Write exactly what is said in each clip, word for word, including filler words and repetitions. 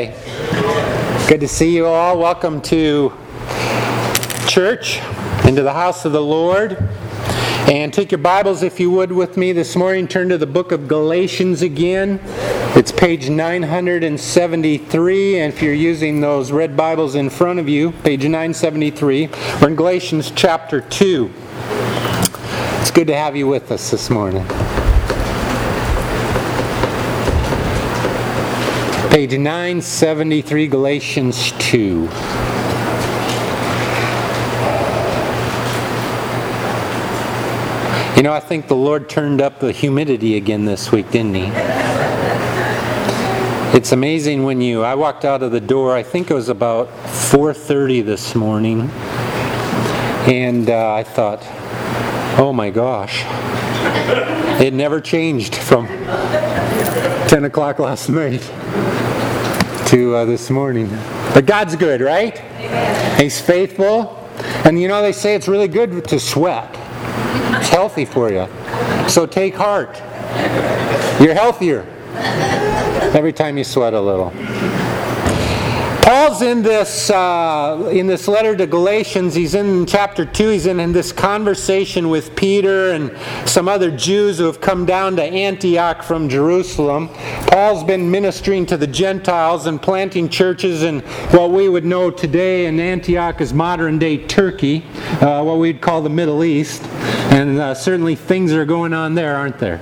Okay. Good to see you all. Welcome to church, into the house of the Lord. And take your Bibles, if you would, with me this morning. Turn to the book of Galatians again. It's page nine seventy-three, and if you're using those red Bibles in front of you, page nine seventy-three. We're in Galatians chapter two. It's good to have you with us this morning. Page nine seventy-three, Galatians two. You know, I think the Lord turned up the humidity again this week, didn't He? It's amazing when you... I walked out of the door, I think it was about four thirty this morning, and uh, I thought, oh my gosh, it never changed from ten o'clock last night to uh, this morning. But God's good, right? Amen. He's faithful. And you know, they say it's really good to sweat. It's healthy for you. So take heart. You're healthier every time you sweat a little. Paul's in this uh, in this letter to Galatians. He's in chapter two. He's in, in this conversation with Peter and some other Jews who have come down to Antioch from Jerusalem. Paul's been ministering to the Gentiles and planting churches in what we would know today in Antioch as modern-day Turkey, uh, what we'd call the Middle East. And uh, certainly things are going on there, aren't there?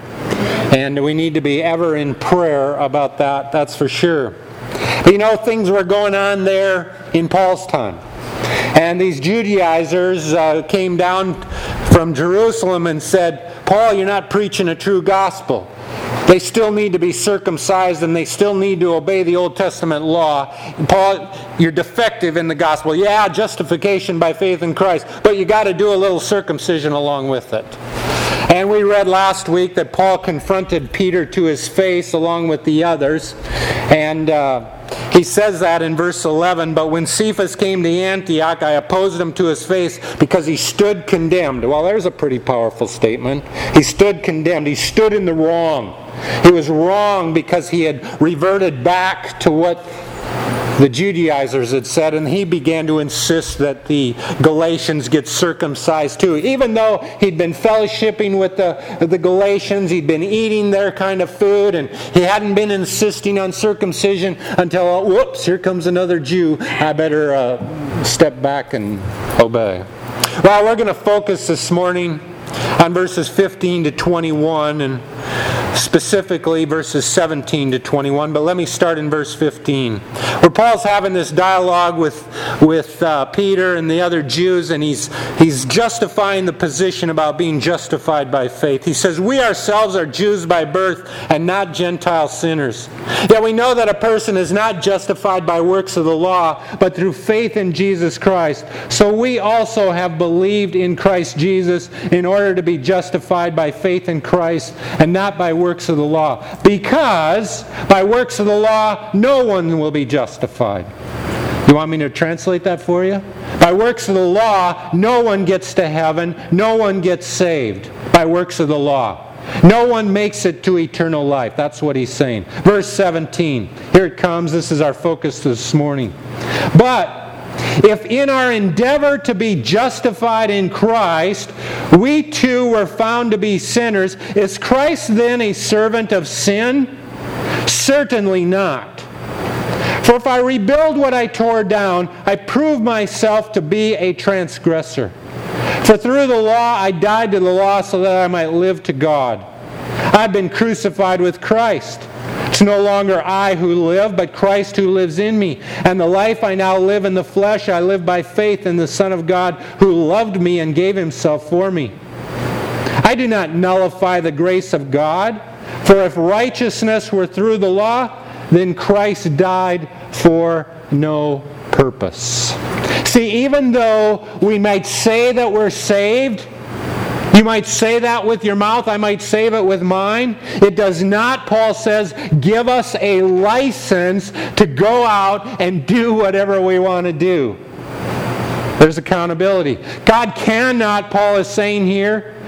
And we need to be ever in prayer about that, that's for sure. But you know, things were going on there in Paul's time. And these Judaizers uh, came down from Jerusalem and said, Paul, you're not preaching a true gospel. They still need to be circumcised and they still need to obey the Old Testament law. Paul, you're defective in the gospel. Yeah, justification by faith in Christ, but you got to do a little circumcision along with it. And we read last week that Paul confronted Peter to his face along with the others. And uh, he says that in verse eleven, but when Cephas came to Antioch, I opposed him to his face because he stood condemned. Well, there's a pretty powerful statement. He stood condemned. He stood in the wrong. He was wrong because he had reverted back to what the Judaizers had said, and he began to insist that the Galatians get circumcised too. Even though he'd been fellowshipping with the, the Galatians, he'd been eating their kind of food, and he hadn't been insisting on circumcision until, oh, whoops, here comes another Jew. I better uh, step back and obey. Well, we're going to focus this morning on verses fifteen to twenty-one, and specifically verses seventeen to twenty-one, but let me start in verse fifteen, where Paul's having this dialogue with with uh, Peter and the other Jews, and he's he's justifying the position about being justified by faith. He says, we ourselves are Jews by birth and not Gentile sinners. Yet we know that a person is not justified by works of the law, but through faith in Jesus Christ. So we also have believed in Christ Jesus in order to be justified by faith in Christ and not by works of the law, because by works of the law no one will be justified. You want me to translate that for you? By works of the law no one gets to heaven, no one gets saved by works of the law. No one makes it to eternal life. That's what he's saying. Verse seventeen. Here it comes. This is our focus this morning. But if in our endeavor to be justified in Christ, we too were found to be sinners, is Christ then a servant of sin? Certainly not. For if I rebuild what I tore down, I prove myself to be a transgressor. For through the law I died to the law so that I might live to God. I've been crucified with Christ. It's no longer I who live, but Christ who lives in me. And the life I now live in the flesh, I live by faith in the Son of God who loved me and gave himself for me. I do not nullify the grace of God, for if righteousness were through the law, then Christ died for no purpose. See, even though we might say that we're saved, you might say that with your mouth, I might say it with mine. It does not, Paul says, give us a license to go out and do whatever we want to do. There's accountability. God cannot, Paul is saying here,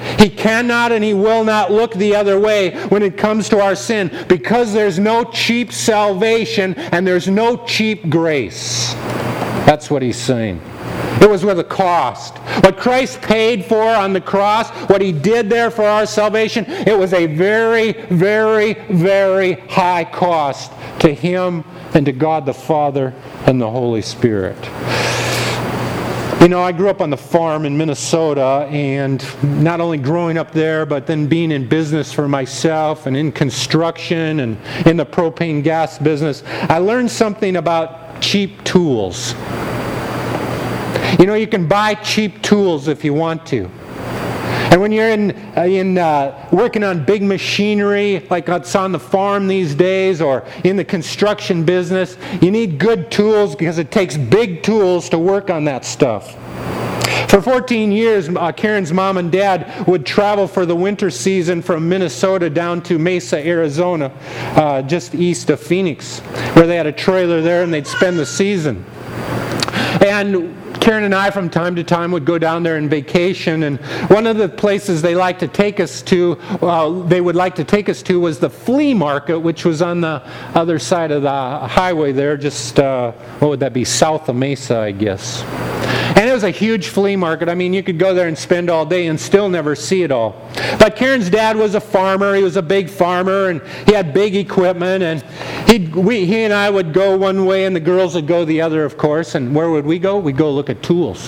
He cannot and He will not look the other way when it comes to our sin, because there's no cheap salvation and there's no cheap grace. That's what He's saying. It was with a cost. What Christ paid for on the cross, what He did there for our salvation, it was a very, very, very high cost to Him and to God the Father and the Holy Spirit. You know, I grew up on the farm in Minnesota, and not only growing up there, but then being in business for myself and in construction and in the propane gas business, I learned something about cheap tools. You know, you can buy cheap tools if you want to. And when you're in, uh, in uh, working on big machinery, like it's on the farm these days, or in the construction business, you need good tools because it takes big tools to work on that stuff. For fourteen years, uh, Karen's mom and dad would travel for the winter season from Minnesota down to Mesa, Arizona, uh, just east of Phoenix, where they had a trailer there and they'd spend the season. And Karen and I, from time to time, would go down there on vacation, and one of the places they like to take us to, uh, they would like to take us to, was the flea market, which was on the other side of the highway there, just uh, what would that be, south of Mesa, I guess. And it was a huge flea market. I mean, you could go there and spend all day and still never see it all. But Karen's dad was a farmer. He was a big farmer, and he had big equipment. And he'd, we, he and I would go one way, and the girls would go the other, of course. And where would we go? We'd go look at tools.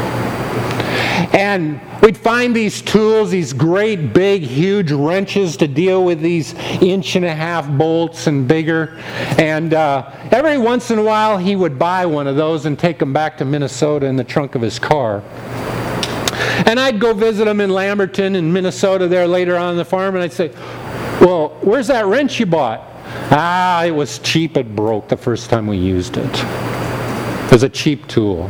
And we'd find these tools, these great, big, huge wrenches to deal with these inch and a half bolts and bigger. And uh, every once in a while, he would buy one of those and take them back to Minnesota in the trunk of his car. And I'd go visit him in Lamberton in Minnesota there later on the farm, and I'd say, well, where's that wrench you bought? Ah, it was cheap. It broke the first time we used it. It was a cheap tool.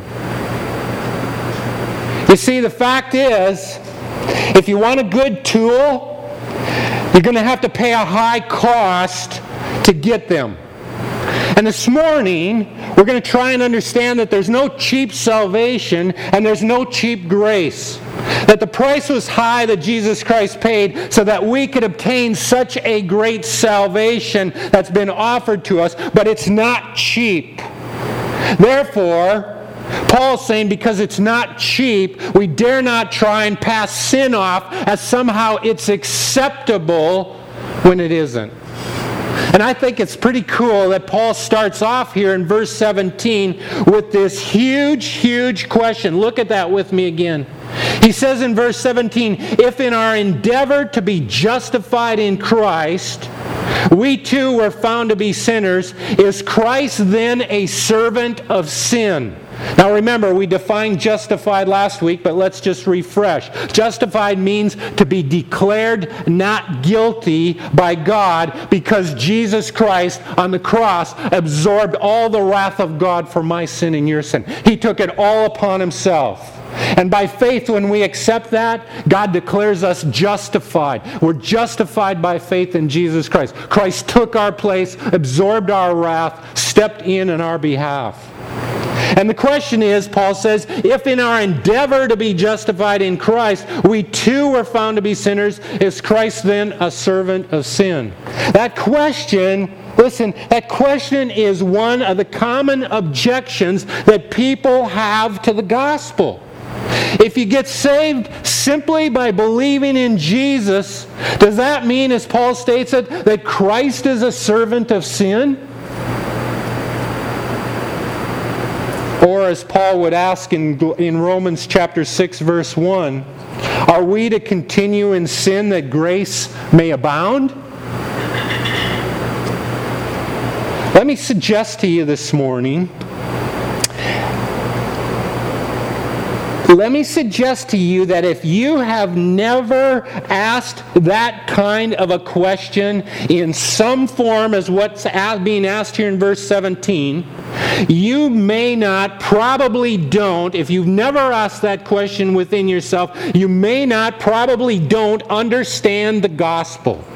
You see, the fact is, if you want a good tool, you're going to have to pay a high cost to get them. And this morning, we're going to try and understand that there's no cheap salvation and there's no cheap grace. That the price was high that Jesus Christ paid so that we could obtain such a great salvation that's been offered to us, but it's not cheap. Therefore, Paul's saying because it's not cheap, we dare not try and pass sin off as somehow it's acceptable when it isn't. And I think it's pretty cool that Paul starts off here in verse seventeen with this huge, huge question. Look at that with me again. He says in verse seventeen, if in our endeavor to be justified in Christ, we too were found to be sinners, is Christ then a servant of sin? Now remember, we defined justified last week, but let's just refresh. Justified means to be declared not guilty by God because Jesus Christ on the cross absorbed all the wrath of God for my sin and your sin. He took it all upon Himself. And by faith, when we accept that, God declares us justified. We're justified by faith in Jesus Christ. Christ took our place, absorbed our wrath, stepped in on our behalf. And the question is, Paul says, if in our endeavor to be justified in Christ, we too were found to be sinners, is Christ then a servant of sin? That question, listen, that question is one of the common objections that people have to the gospel. If you get saved simply by believing in Jesus, does that mean, as Paul states it, that Christ is a servant of sin? Or as Paul would ask in, in Romans chapter six, verse one, are we to continue in sin that grace may abound? Let me suggest to you this morning, let me suggest to you that if you have never asked that kind of a question in some form as what's being asked here in verse seventeen, you may not, probably don't, if you've never asked that question within yourself, you may not, probably don't understand the gospel.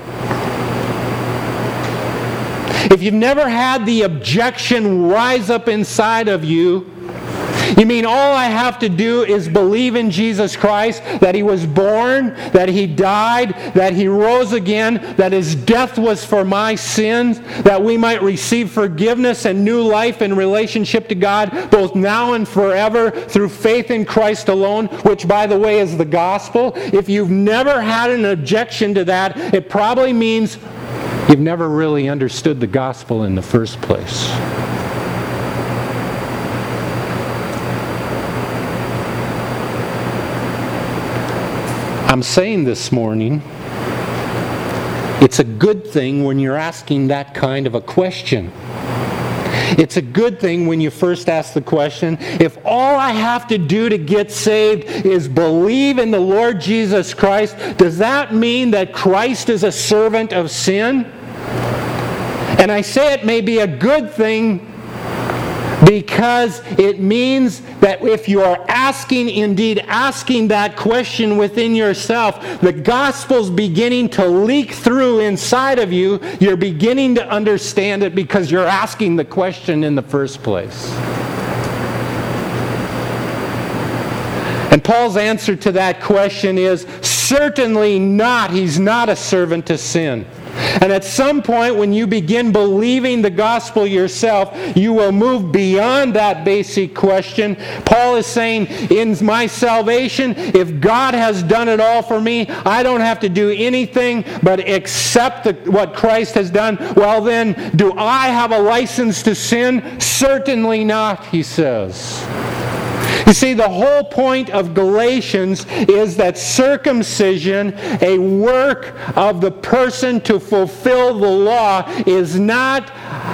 If you've never had the objection rise up inside of you, You mean all I have to do is believe in Jesus Christ, that He was born, that He died, that He rose again, that His death was for my sins, that we might receive forgiveness and new life in relationship to God, both now and forever, through faith in Christ alone, which, by the way, is the gospel? If you've never had an objection to that, it probably means you've never really understood the gospel in the first place. I'm saying this morning, it's a good thing when you're asking that kind of a question. It's a good thing when you first ask the question, if all I have to do to get saved is believe in the Lord Jesus Christ, does that mean that Christ is a servant of sin? And I say it may be a good thing because it means that if you are asking, indeed asking that question within yourself, the gospel's beginning to leak through inside of you. You're beginning to understand it because you're asking the question in the first place. And Paul's answer to that question is, certainly not. He's not a servant to sin. And at some point when you begin believing the gospel yourself, you will move beyond that basic question. Paul is saying, in my salvation, if God has done it all for me, I don't have to do anything but accept the, what Christ has done. Well then, do I have a license to sin? Certainly not, he says. You see, the whole point of Galatians is that circumcision, a work of the person to fulfill the law, is not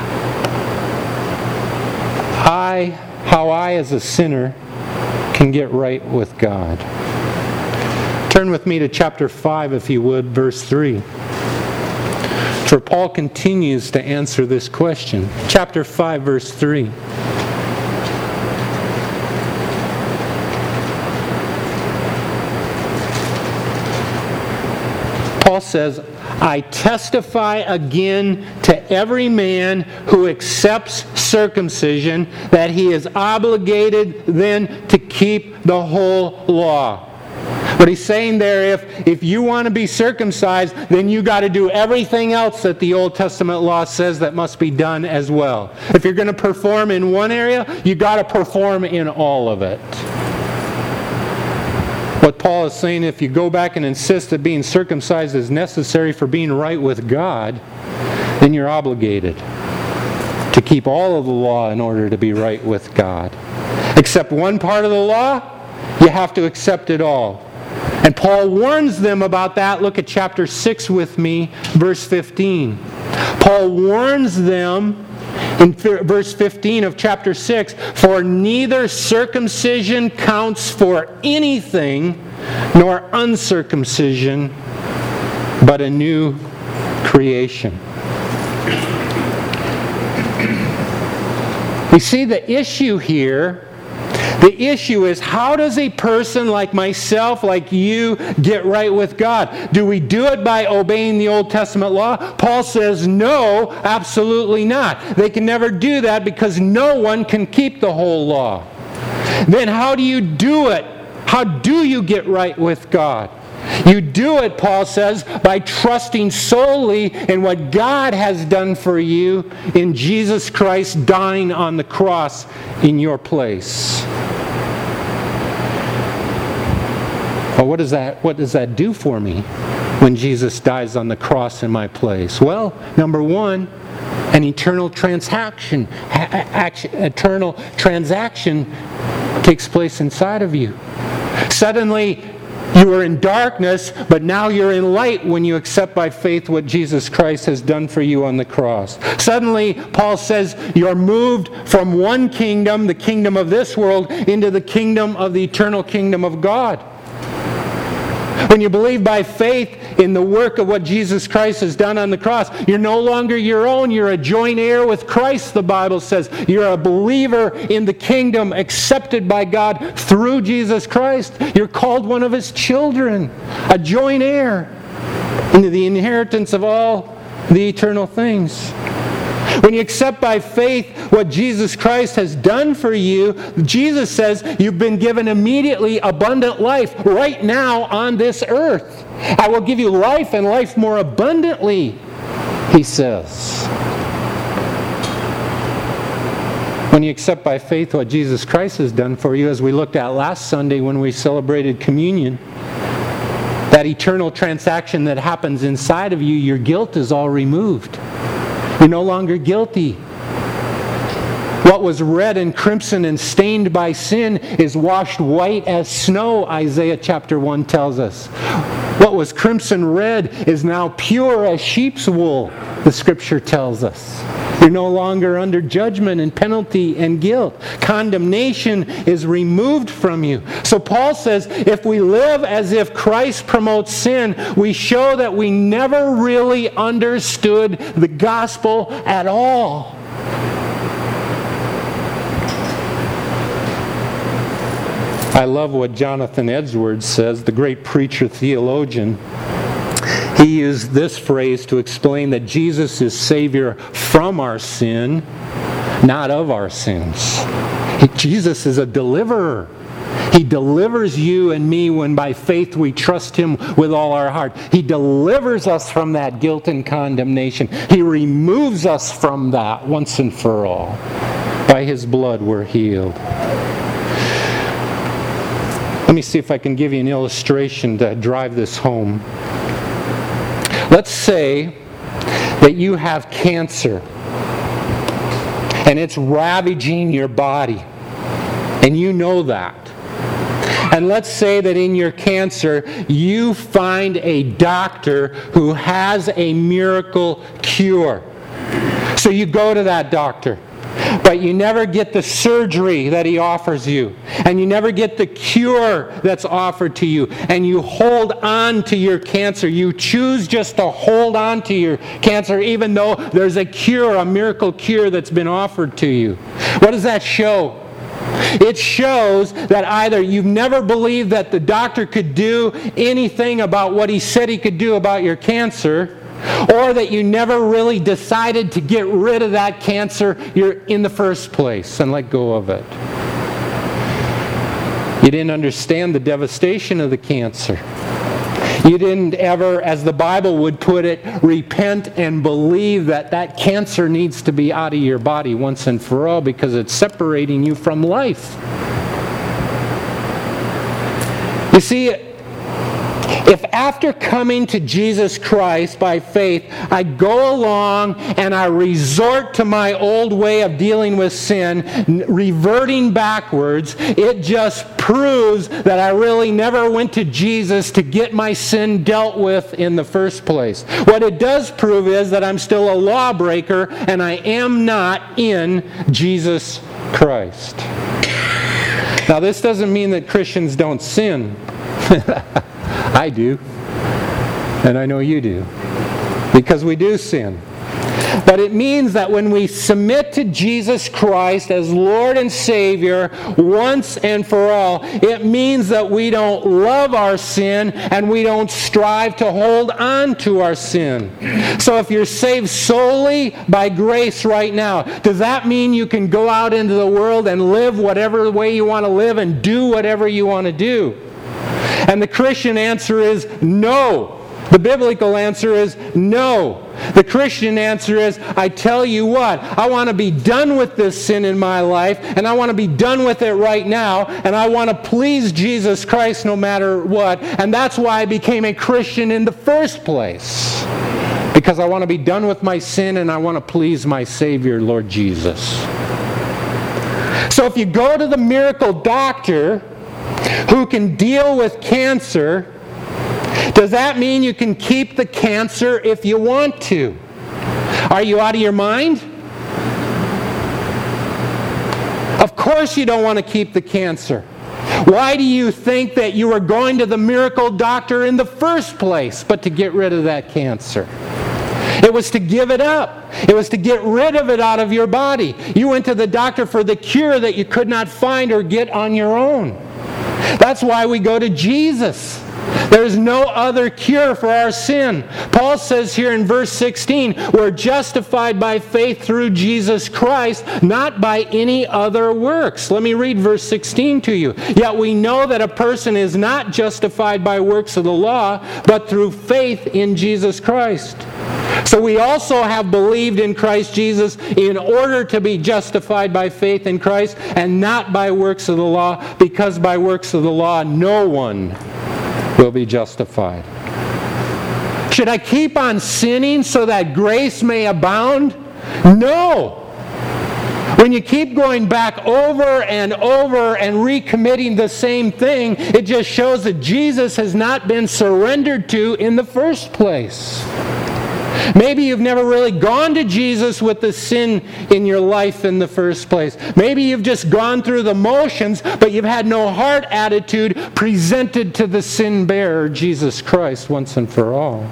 I, how I as a sinner can get right with God. Turn with me to chapter five, if you would, verse three. For Paul continues to answer this question. Chapter five, verse three. Paul says, I testify again to every man who accepts circumcision that he is obligated then to keep the whole law. But he's saying there, if, if you want to be circumcised, then you got to do everything else that the Old Testament law says that must be done as well. If you're going to perform in one area, you got to perform in all of it. What Paul is saying, if you go back and insist that being circumcised is necessary for being right with God, then you're obligated to keep all of the law in order to be right with God. Except one part of the law, you have to accept it all. And Paul warns them about that. Look at chapter six with me, verse fifteen. Paul warns them in verse fifteen of chapter six, for neither circumcision counts for anything, nor uncircumcision, but a new creation. You see, the issue here, the issue is, how does a person like myself, like you, get right with God? Do we do it by obeying the Old Testament law? Paul says, no, absolutely not. They can never do that because no one can keep the whole law. Then how do you do it? How do you get right with God? You do it, Paul says, by trusting solely in what God has done for you in Jesus Christ dying on the cross in your place. Well, what does that, what does that do for me when Jesus dies on the cross in my place? Well, number one, an eternal transaction, eternal transaction takes place inside of you. Suddenly, you were in darkness, but now you're in light when you accept by faith what Jesus Christ has done for you on the cross. Suddenly, Paul says, you're moved from one kingdom, the kingdom of this world, into the kingdom of the eternal kingdom of God. When you believe by faith in the work of what Jesus Christ has done on the cross, you're no longer your own. You're a joint heir with Christ, the Bible says. You're a believer in the kingdom accepted by God through Jesus Christ. You're called one of His children, a joint heir into the inheritance of all the eternal things. When you accept by faith what Jesus Christ has done for you, Jesus says you've been given immediately abundant life right now on this earth. I will give you life and life more abundantly, he says. When you accept by faith what Jesus Christ has done for you, as we looked at last Sunday when we celebrated communion, that eternal transaction that happens inside of you, your guilt is all removed. You're no longer guilty. What was red and crimson and stained by sin is washed white as snow, Isaiah chapter one tells us. What was crimson red is now pure as sheep's wool, the Scripture tells us. You're no longer under judgment and penalty and guilt. Condemnation is removed from you. So Paul says, if we live as if Christ promotes sin, we show that we never really understood the gospel at all. I love what Jonathan Edwards says, the great preacher theologian. He used this phrase to explain that Jesus is Savior from our sin, not of our sins. Jesus is a deliverer. He delivers you and me when by faith we trust Him with all our heart. He delivers us from that guilt and condemnation. He removes us from that once and for all. By His blood we're healed. Let me see if I can give you an illustration to drive this home. Let's say that you have cancer and it's ravaging your body, and you know that. And let's say that in your cancer you find a doctor who has a miracle cure. So you go to that doctor, but you never get the surgery that he offers you, and you never get the cure that's offered to you, and you hold on to your cancer. You choose just to hold on to your cancer even though there's a cure, a miracle cure that's been offered to you. What does that show? It shows that either you've never believed that the doctor could do anything about what he said he could do about your cancer, or that you never really decided to get rid of that cancer in the first place and let go of it. You didn't understand the devastation of the cancer. You didn't ever, as the Bible would put it, repent and believe that that cancer needs to be out of your body once and for all because it's separating you from life. You see, if after coming to Jesus Christ by faith, I go along and I resort to my old way of dealing with sin, reverting backwards, it just proves that I really never went to Jesus to get my sin dealt with in the first place. What it does prove is that I'm still a lawbreaker and I am not in Jesus Christ. Now, this doesn't mean that Christians don't sin. I do. And I know you do. Because we do sin. But it means that when we submit to Jesus Christ as Lord and Savior once and for all, it means that we don't love our sin and we don't strive to hold on to our sin. So if you're saved solely by grace right now, does that mean you can go out into the world and live whatever way you want to live and do whatever you want to do? And the Christian answer is no. The biblical answer is no. The Christian answer is, I tell you what, I want to be done with this sin in my life, and I want to be done with it right now, and I want to please Jesus Christ no matter what. And that's why I became a Christian in the first place. Because I want to be done with my sin and I want to please my Savior, Lord Jesus. So if you go to the miracle doctor who can deal with cancer, does that mean you can keep the cancer if you want to? Are you out of your mind? Of course you don't want to keep the cancer. Why do you think that you were going to the miracle doctor in the first place but to get rid of that cancer? It was to give it up. It was to get rid of it out of your body. You went to the doctor for the cure that you could not find or get on your own. That's why we go to Jesus. There's no other cure for our sin. Paul says here in verse sixteen, we're justified by faith through Jesus Christ, not by any other works. Let me read verse sixteen to you. Yet we know that a person is not justified by works of the law, but through faith in Jesus Christ. So we also have believed in Christ Jesus in order to be justified by faith in Christ and not by works of the law, because by works of the law no one will be justified. Should I keep on sinning so that grace may abound? No. When you keep going back over and over and recommitting the same thing, it just shows that Jesus has not been surrendered to in the first place. Maybe you've never really gone to Jesus with the sin in your life in the first place. Maybe you've just gone through the motions, but you've had no heart attitude presented to the sin bearer, Jesus Christ, once and for all.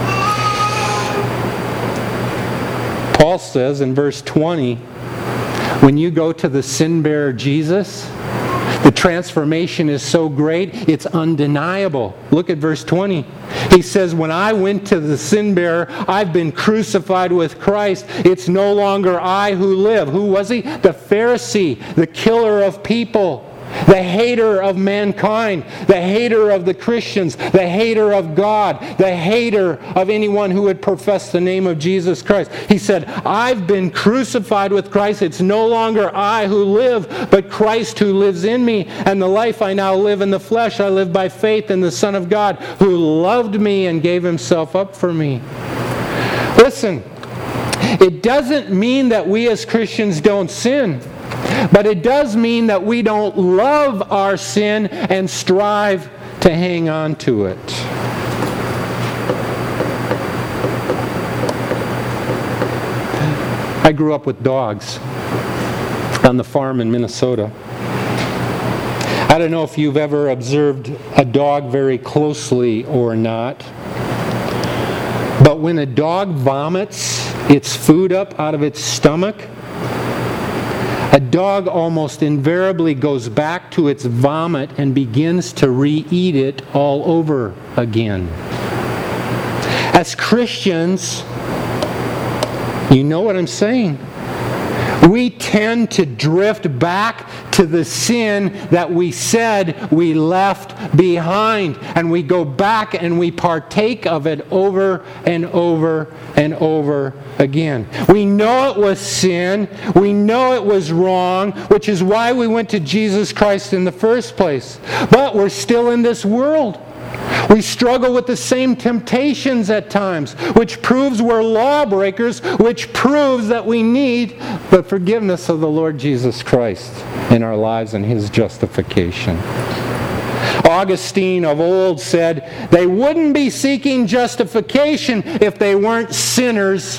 Paul says in verse twenty, when you go to the sin bearer Jesus, the transformation is so great, it's undeniable. Look at verse twenty. He says, when I went to the sin bearer, I've been crucified with Christ. It's no longer I who live. Who was he? The Pharisee, the killer of people, the hater of mankind, the hater of the Christians, the hater of God, the hater of anyone who would profess the name of Jesus Christ. He said, I've been crucified with Christ. It's no longer I who live, but Christ who lives in me. And the life I now live in the flesh, I live by faith in the Son of God, who loved me and gave himself up for me. Listen, it doesn't mean that we as Christians don't sin. But it does mean that we don't love our sin and strive to hang on to it. I grew up with dogs on the farm in Minnesota. I don't know if you've ever observed a dog very closely or not, but when a dog vomits its food up out of its stomach, a dog almost invariably goes back to its vomit and begins to re-eat it all over again. As Christians, you know what I'm saying. We tend to drift back to the sin that we said we left behind. And we go back and we partake of it over and over and over again. We know it was sin. We know it was wrong, which is why we went to Jesus Christ in the first place. But we're still in this world. We struggle with the same temptations at times, which proves we're lawbreakers, which proves that we need the forgiveness of the Lord Jesus Christ in our lives and his justification. Augustine of old said, they wouldn't be seeking justification if they weren't sinners.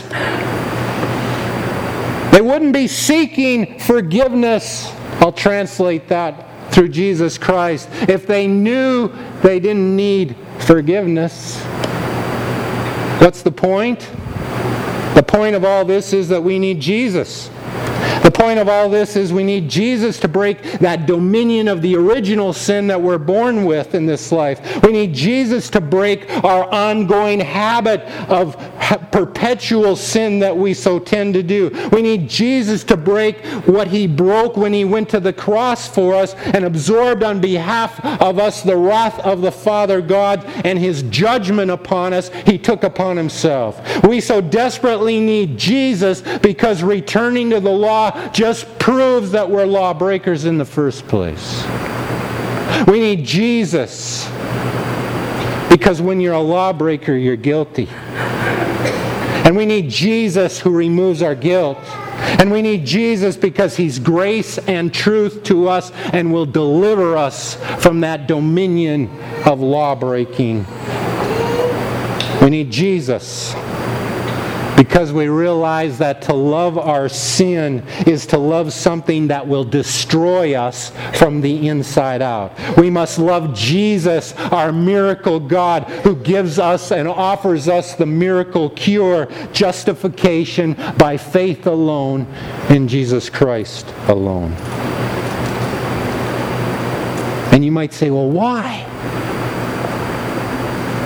They wouldn't be seeking forgiveness. I'll translate that through Jesus Christ if they knew they didn't need forgiveness. What's the point? The point of all this is that we need Jesus. The point of all this is we need Jesus to break that dominion of the original sin that we're born with in this life. We need Jesus to break our ongoing habit of perpetual sin that we so tend to do. We need Jesus to break what he broke when he went to the cross for us and absorbed on behalf of us the wrath of the Father God and his judgment upon us he took upon himself. We so desperately need Jesus because returning to the law just proves that we're lawbreakers in the first place. We need Jesus because when you're a lawbreaker, you're guilty. And we need Jesus who removes our guilt. And we need Jesus because he's grace and truth to us and will deliver us from that dominion of lawbreaking. We need Jesus because we realize that to love our sin is to love something that will destroy us from the inside out. We must love Jesus, our miracle God, who gives us and offers us the miracle cure, justification by faith alone in Jesus Christ alone. And you might say, well, why?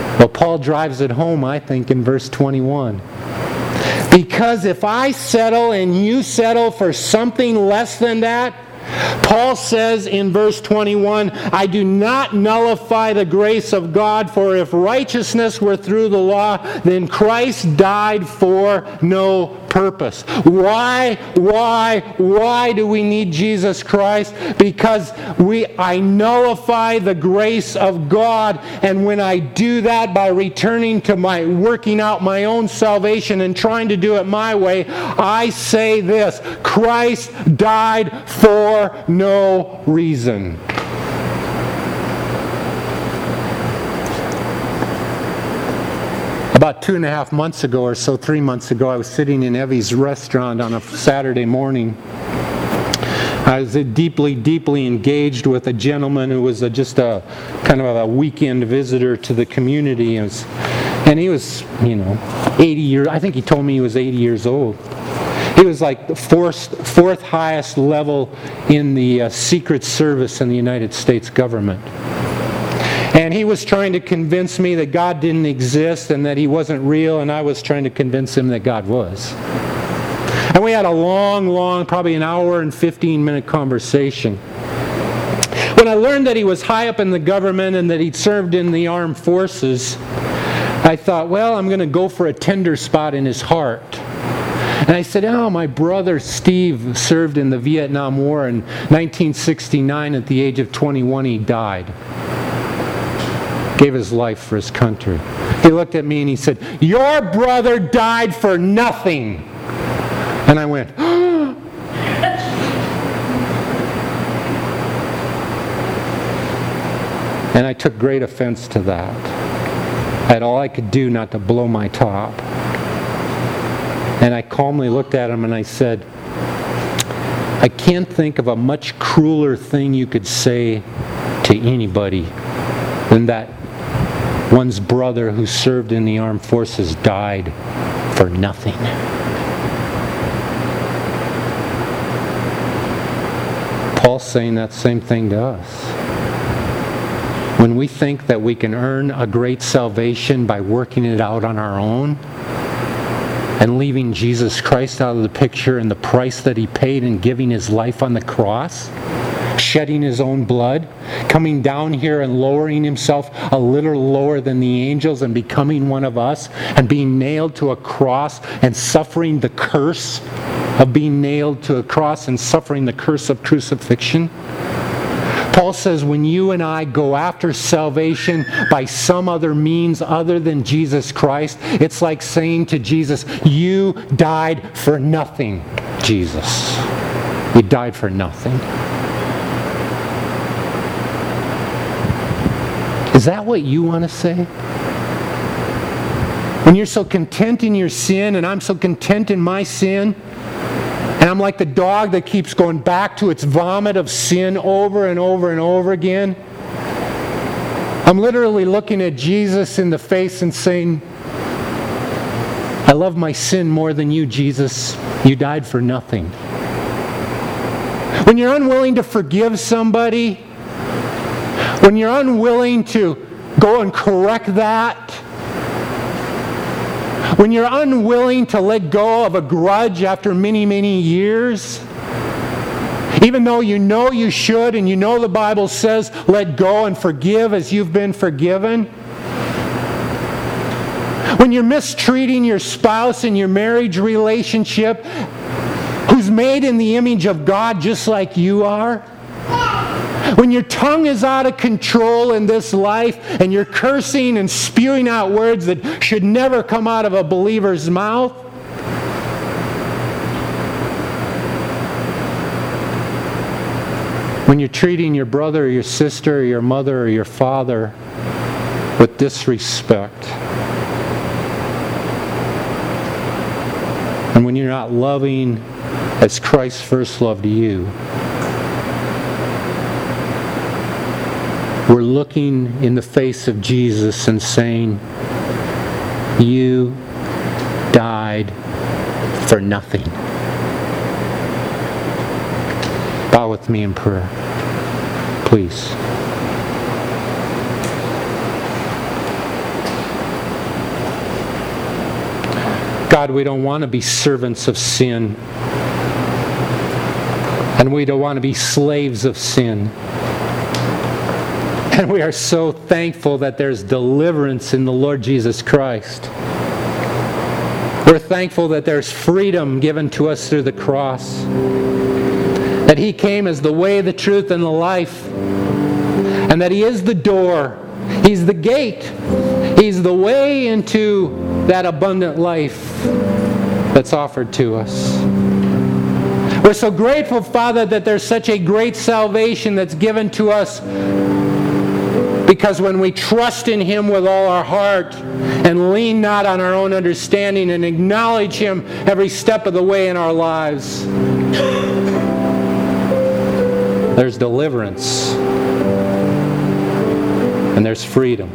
Well, Paul drives it home, I think, in verse twenty-one. Because if I settle and you settle for something less than that, Paul says in verse twenty-one, I do not nullify the grace of God, for if righteousness were through the law, then Christ died for no purpose. Why, why, why do we need Jesus Christ? Because we, I nullify the grace of God, and when I do that by returning to my, working out my own salvation and trying to do it my way, I say this, Christ died for no reason. About two and a half months ago or so, three months ago, I was sitting in Evie's restaurant on a Saturday morning. I was deeply, deeply engaged with a gentleman who was a, just a kind of a weekend visitor to the community. And, was, and he was, you know, eighty years, I think he told me he was eighty years old. He was like the fourth, fourth highest level in the uh, Secret Service in the United States government. And he was trying to convince me that God didn't exist and that He wasn't real, and I was trying to convince him that God was. And we had a long, long, probably an hour and fifteen minute conversation. When I learned that he was high up in the government and that he'd served in the armed forces, I thought, well, I'm going to go for a tender spot in his heart. And I said, oh, my brother Steve served in the Vietnam War. In nineteen sixty-nine, at the age of twenty-one, he died. Gave his life for his country. He looked at me and he said, your brother died for nothing. And I went, oh. And I took great offense to that. I had all I could do not to blow my top. And I calmly looked at him and I said, I can't think of a much crueler thing you could say to anybody than that one's brother who served in the armed forces died for nothing. Paul's saying that same thing to us. When we think that we can earn a great salvation by working it out on our own, and leaving Jesus Christ out of the picture and the price that He paid in giving His life on the cross, shedding His own blood, coming down here and lowering Himself a little lower than the angels and becoming one of us, and being nailed to a cross and suffering the curse of being nailed to a cross and suffering the curse of crucifixion. Paul says when you and I go after salvation by some other means other than Jesus Christ, it's like saying to Jesus, you died for nothing, Jesus. You died for nothing. Is that what you want to say? When you're so content in your sin, and I'm so content in my sin, and I'm like the dog that keeps going back to its vomit of sin over and over and over again. I'm literally looking at Jesus in the face and saying, I love my sin more than you, Jesus. You died for nothing. When you're unwilling to forgive somebody, when you're unwilling to go and correct that, when you're unwilling to let go of a grudge after many, many years, even though you know you should and you know the Bible says let go and forgive as you've been forgiven, when you're mistreating your spouse in your marriage relationship who's made in the image of God just like you are, when your tongue is out of control in this life and you're cursing and spewing out words that should never come out of a believer's mouth, when you're treating your brother or your sister or your mother or your father with disrespect, and when you're not loving as Christ first loved you, we're looking in the face of Jesus and saying, you died for nothing. Bow with me in prayer, please. God, we don't want to be servants of sin. And we don't want to be slaves of sin. And we are so thankful that there's deliverance in the Lord Jesus Christ. We're thankful that there's freedom given to us through the cross. That He came as the way, the truth, and the life. And that He is the door. He's the gate. He's the way into that abundant life that's offered to us. We're so grateful, Father, that there's such a great salvation that's given to us, because when we trust in Him with all our heart and lean not on our own understanding and acknowledge Him every step of the way in our lives, there's deliverance and there's freedom.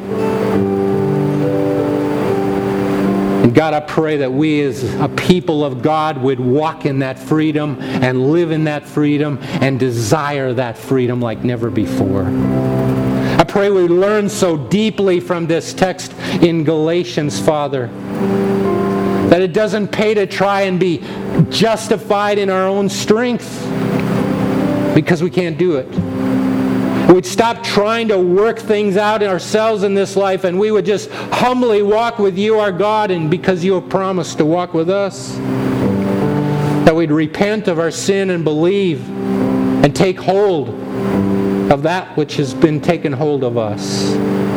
And God, I pray that we as a people of God would walk in that freedom and live in that freedom and desire that freedom like never before. I pray we learn so deeply from this text in Galatians, Father, that it doesn't pay to try and be justified in our own strength, because we can't do it. We'd stop trying to work things out in ourselves in this life, and we would just humbly walk with You, our God, and because You have promised to walk with us, that we'd repent of our sin and believe and take hold of that which has been taken hold of us.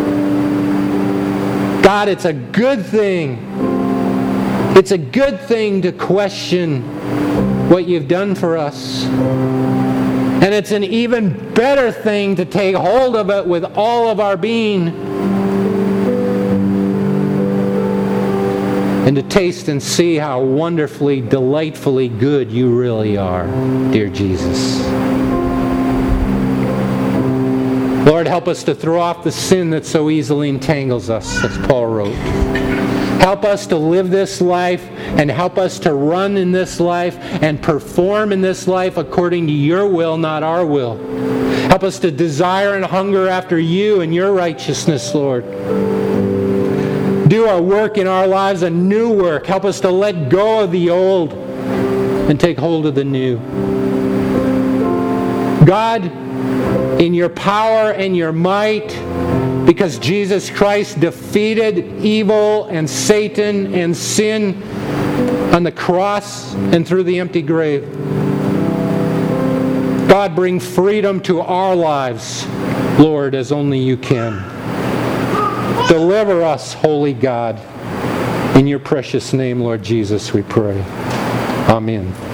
God, it's a good thing. It's a good thing to question what You've done for us. And it's an even better thing to take hold of it with all of our being and to taste and see how wonderfully, delightfully good You really are, dear Jesus. Lord, help us to throw off the sin that so easily entangles us, as Paul wrote. Help us to live this life and help us to run in this life and perform in this life according to Your will, not our will. Help us to desire and hunger after You and Your righteousness, Lord. Do our work in our lives a new work. Help us to let go of the old and take hold of the new. God, in Your power and Your might, because Jesus Christ defeated evil and Satan and sin on the cross and through the empty grave. God, bring freedom to our lives, Lord, as only You can. Deliver us, Holy God. In Your precious name, Lord Jesus, we pray. Amen.